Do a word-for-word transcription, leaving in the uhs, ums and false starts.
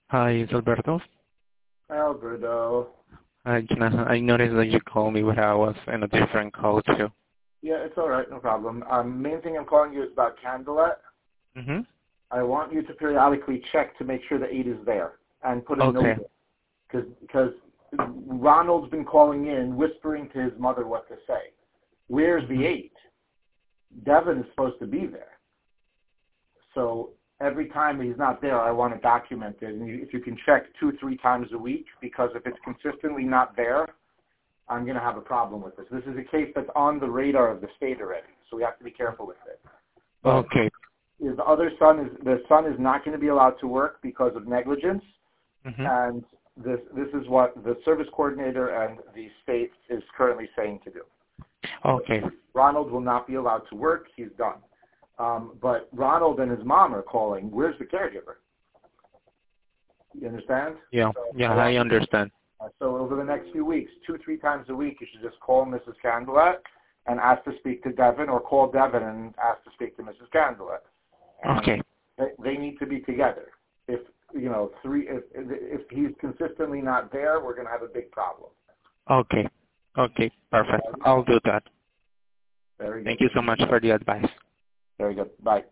Hi, it's Alberto. Alberto. I, I noticed that you called me, but I was in a different call too. Yeah, it's all right, no problem. Um, main thing I'm calling you is about Candelet. Mm-hmm. I want you to periodically check to make sure the eight is there and put a Okay. note in. Because Ronald's been calling in, whispering to his mother what to say. Where's the Mm-hmm. eight? Devin is supposed to be there. So every time he's not there, I want to document it. And you, if you can check two, three times a week, because if it's consistently not there, I'm going to have a problem with this. This is a case that's on the radar of the state already, so we have to be careful with it. But Okay. his other son is the son is not going to be allowed to work because of negligence, Mm-hmm. and this this is what the service coordinator and the state is currently saying to do. Okay. Ronald will not be allowed to work. He's done. Um, but Ronald and his mom are calling. Where's the caregiver? You understand? Yeah. So Yeah, I I want understand. Uh, so over the next few weeks, two, three times a week, you should just call Missus Candelet and ask to speak to Devin, or call Devin and ask to speak to Missus Candelet. And Okay. they, they need to be together. If, you know, three, if, if he's consistently not there, we're going to have a big problem. Okay. Okay. Perfect. Right? I'll do that. Very good. Thank you so much for the advice. Very good. Bye.